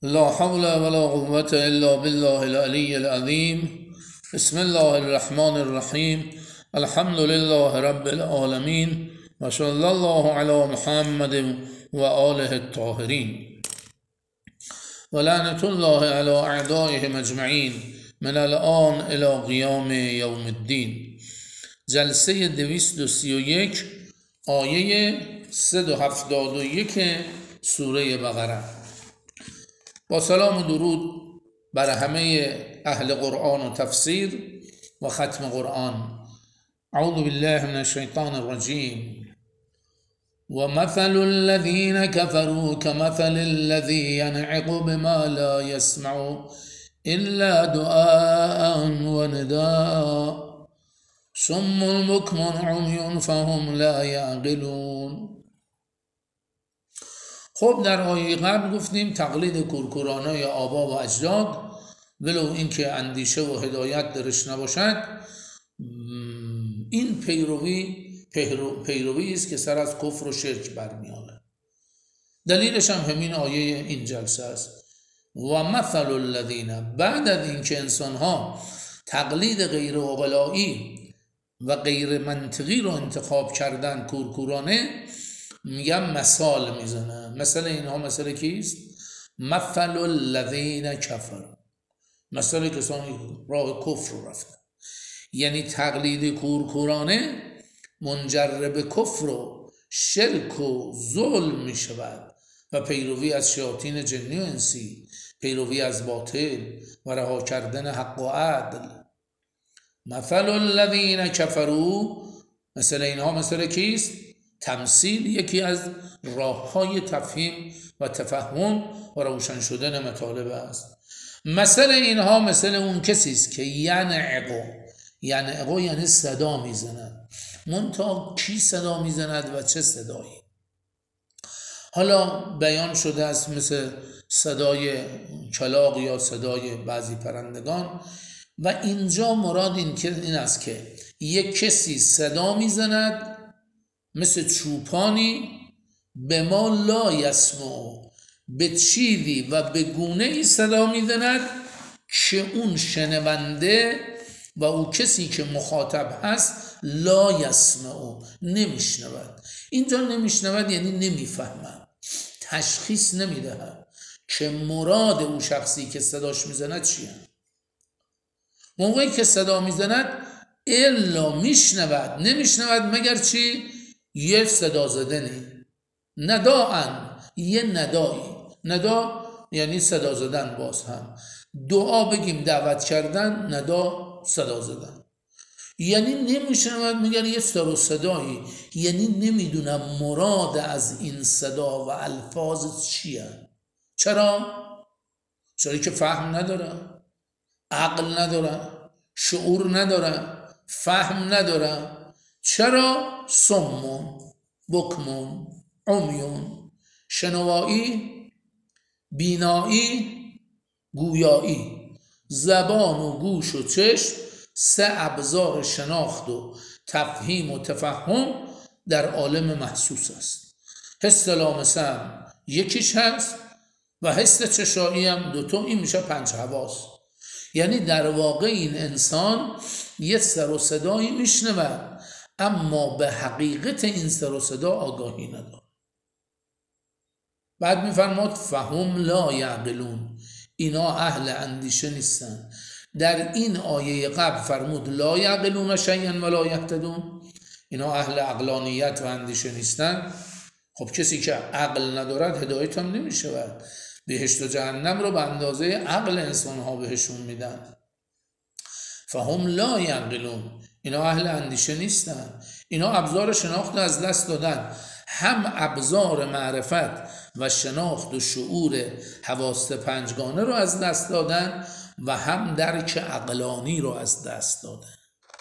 لا حول ولا قوة إلا بالله العلي العظيم. بسم الله الرحمن الرحيم. الحمد لله رب العالمين وصلى الله على محمد وآله الطاهرين ولعنة الله على أعدائهم أجمعين من الآن إلى قیام یوم الدین. جلسه 231 آیه 371 سوره بقره. با سلام و درود بر همه اهل قرآن و تفسیر و ختم قرآن. اعوذ بالله من الشیطان الرجیم. ومثل الذين كفروا كمثل الذي ينعق بما لا يسمع إلا دعاء ونداء صم بكم عمي فهم لا يعقلون. خب در آیه قبل گفتیم تقلید کورکورانای آبا و اجداد ولو اینکه اندیشه و هدایت درش نباشد، این پیروی است که سر از کفر و شرک برمیآورد. دلیلش هم همین آیه این جلسه است. و مثل الذین، بعد از اینکه انسان‌ها تقلید غیر عقلایی و غیر منطقی رو انتخاب کردن کورکورانه، میگم مثال میزنه. مثل اینها مثل کیست؟ مثل الذین کفروا، مثل کسانی راه کفر رو رفتن. یعنی تقلید کورکورانه منجر به کفر و شرک و ظلم میشود و پیروی از شیاطین جنی و انسی، پیروی از باطل و رها کردن حق و عدل. مثل الذین کفروا، مثل اینها مثل کیست؟ تمثیل یکی از راه‌های تفهیم و تفهم و روشن شدن مطالب است. مثل اینها مثل اون کسی است که ینعق یعنی صدا میزند. منتها کی صدا میزند و چه صدایی؟ حالا بیان شده است مثل صدای کلاغ یا صدای بعضی پرندگان، و اینجا مراد این است که یک کسی صدا میزند مثل چوپانی به ما لا یسمع، به چیزی و به گونه ای صدا میزند که اون شنونده و او کسی که مخاطب هست لا یسمع، نمیشنود. اینجا نمیشنود یعنی نمیفهمد، تشخیص نمیدهد که مراد او شخصی که صداش میزند چیه. موقعی که صدا میزند الا میشنود، نمیشنود مگر چی؟ یه صدا زدنی، نداعن، یه ندایی. ندا یعنی صدا زدن. باز هم دعا بگیم دعوت کردن، ندا صدا زدن. یعنی نمیشنود مگر یه سر و صدایی، یعنی نمیدونم مراد از این صدا و الفاظ چیه. چرا؟ چرا که فهم نداره، عقل نداره، شعور نداره، فهم نداره. چرا؟ صمون بکمون عمیون، شنوایی، بینایی، گویایی. زبان و گوش و چشم سه ابزار شناخت و تفهیم و تفهم در عالم محسوس است. حس لامسم یکیش هست و حس چشایی هم دوتا، این میشه 5 حواس. یعنی در واقع این انسان یه سر و صدایی میشنود اما به حقیقت این سر و صدا آگاهی نداره. بعد میفرماد فهم لا یعقلون، اینا اهل اندیشه نیستن. در این آیه قبل فرمود لا یعقلون شیئا ولا یهتدون، اینا اهل عقلانیت و اندیشه نیستن. خب کسی که عقل ندارد هدایت هم نمیشود. بهشت و جهنم رو به اندازه عقل انسان ها بهشون میدن. فهم لا یعقلون، اینا اهل اندیشه نیستن. اینا ابزار شناخت از دست دادن، هم ابزار معرفت و شناخت و شعور حواس 5گانه رو از دست دادن و هم درک عقلانی رو از دست دادن.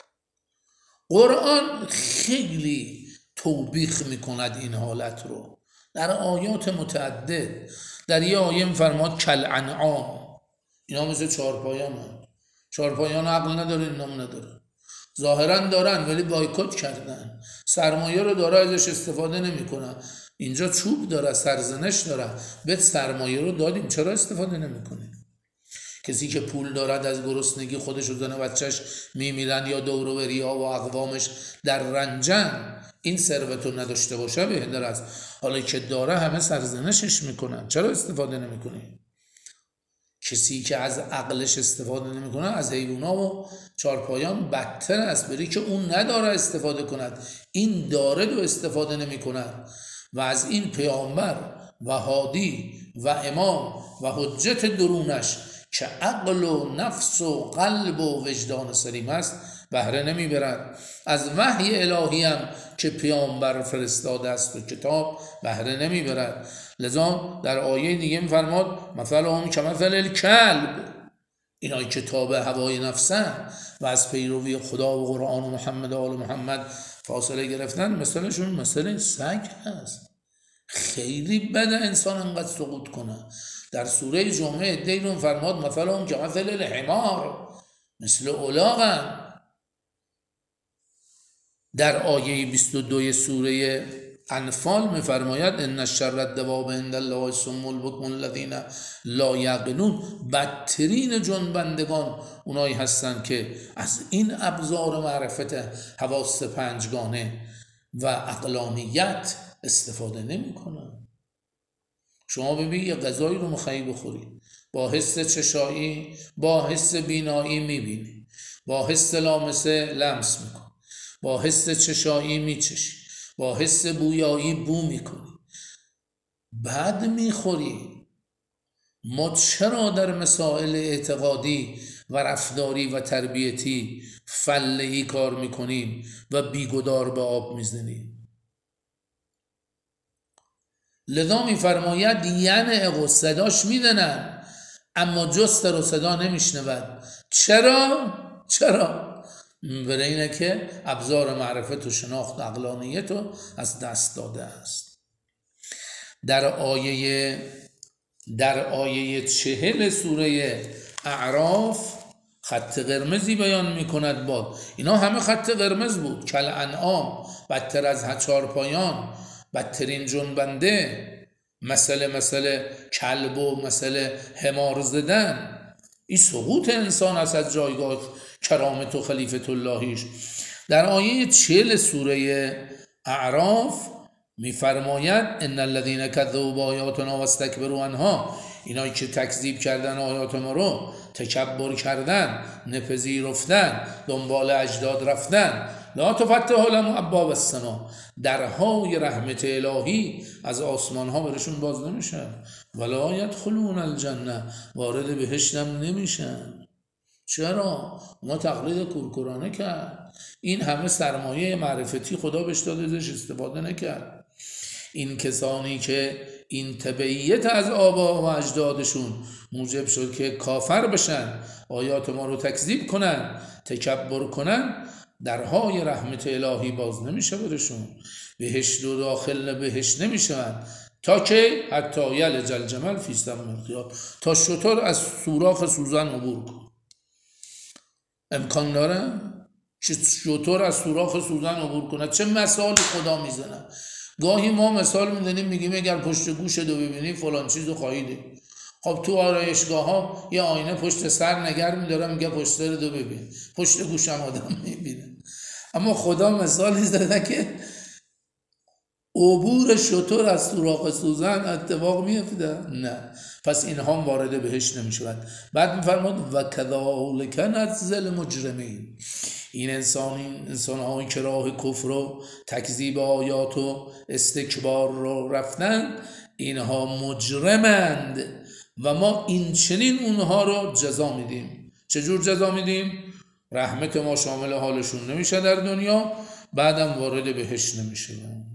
قرآن خیلی توبیخ میکند این حالت رو در آیات متعدد. در یه آیه میفرماد کالانعام، اینا مثل چهارپایان هست. چهارپایان عقل نداره، اینا نداره. ظاهرا دارن ولی بایکوت کردن، سرمایه رو داره ازش استفاده نمی کنن. اینجا چوب داره، سرزنش داره، بهت سرمایه رو دادیم، چرا استفاده نمی‌کنی؟ کسی که پول دارد از گرسنگی خودش و زن و بچهش میمیرن یا دور و بریا و اقوامش در رنجن، این ثروت رو نداشته باشه بهتر است. حالا که داره همه سرزنشش میکنن، چرا استفاده نمیکنی؟ کسی که از عقلش استفاده نمیکنه از حیونا و چارپایان بدتر است، بری که اون نداره استفاده کند، این داره و استفاده نمیکند. و از این پیامبر و هادی و امام و حجت درونش که عقل و نفس و قلب و وجدان سلیم است بهره نمیبرد. از وحی الهی هم که پیامبر فرستاده است و کتاب بهره نمیبرد. لذا در آیه دیگه میفرماد مثلهم کمثل الکلب، اینایی که تابع هوای نفسن و از پیروی خدا و قرآن و محمد و آل محمد فاصله گرفتن، مثلشون مثل سگ هست. خیلی بده انسان انقدر سقوط کنه. در سوره جمعه دیرون فرماد مثلهم کمثل الحمار، مثل الاغن. در آیه 22 سوره انفال میفرماید ان شر الدواب عند الله الصم البکم الذین لا یعقلون، بدترین جنبندگان اونایی هستند که از این ابزار معرفت حواس پنجگانه و عقلانیت استفاده نمیکنن. شما ببین یه غذایی رو میخوایی بخوری، با حس چشایی، با حس بینایی میبینی، با حس لامسه لمس میکنی، با حس چشایی میچشی، با حس بویایی بو میکنی، بعد میخوری. ما چرا در مسائل اعتقادی و رفتاری و تربیتی فلهی کار میکنیم و بیگدار به آب میزنیم؟ لذا میفرماید ینعق، صداش میدنن اما جست رو صدا نمیشنود. چرا؟ برای اینه که ابزار معرفت و شناخت و عقلانیت رو از دست داده است. در آیه 40 سوره اعراف خط قرمزی بیان میکند. با اینا همه خط قرمز بود. کل انعام، بدتر از چارپایان، بدترین جنبنده، مثل کلب و مثل حمار زدن. این سقوط انسان است از جایگاه کرامت و خلیفت اللهیش. در آیه 40 سوره اعراف میفرماید ان الذين كذبوا بآیاتنا واستكبروا عنها، اینایی که تکذیب کردن آیات ما رو، تکبر کردن، نپذیرفتن، دنبال اجداد رفتن، لا تفتح لهم ابواب السما، درهای رحمت الهی از آسمان ها برشون باز نمیشن. ولا يدخلون الجنه، وارد بهشت هم نمیشن. چرا؟ ما تقلید کورکورانه کرد. این همه سرمایه معرفتی خدا بهش داده، ازش استفاده نکرد. این کسانی که این تبعیت از آبا و اجدادشون موجب شد که کافر بشن، آیات ما رو تکذیب کنن، تکبر کنن، درهای رحمت الهی باز نمیشه برشون. بهشت و داخل بهشت نمیشن تا که حتی یلج الجمل فی سم الخیاط، تا شتر از سوراخ سوزن عبور کن. امکان داره که شتر از سوراخ سوزن عبور کنه؟ چه مثال خدا میزنه. گاهی ما مثال میزنیم میگیم اگر پشت گوشت رو ببینی فلان چیزو خواهی دید. خب تو آرایشگاه ها یه آینه پشت سر نگر میداره، میگه پشت سر دو ببین، پشت گوشم آدم میبینه. اما خدا مثالی زده که عبور شتر از سوراخ سوزن اتفاق میفته؟ نه. پس اینها وارد بهشت نمیشوند. بعد میفرماد و کذالک نجزی المجرمین، این انسان که راه کفر و تکذیب آیات و استکبار رو رفتن، اینها مجرمند و ما این چنین اونها رو جزا میدیم. چجور جزا میدیم؟ رحمت ما شامل حالشون نمیشه در دنیا، بعدم وارد بهشت نمیشه.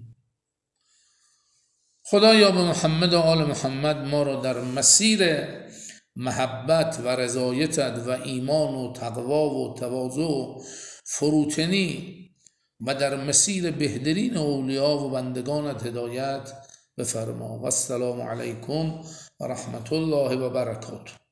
خدایا به محمد و آل محمد ما را در مسیر محبت و رضایتت و ایمان و تقوا و تواضع و فروتنی و در مسیر بهترین اولیا و بندگانت هدایت بفرما. و السلام علیکم و رحمت الله و برکاته.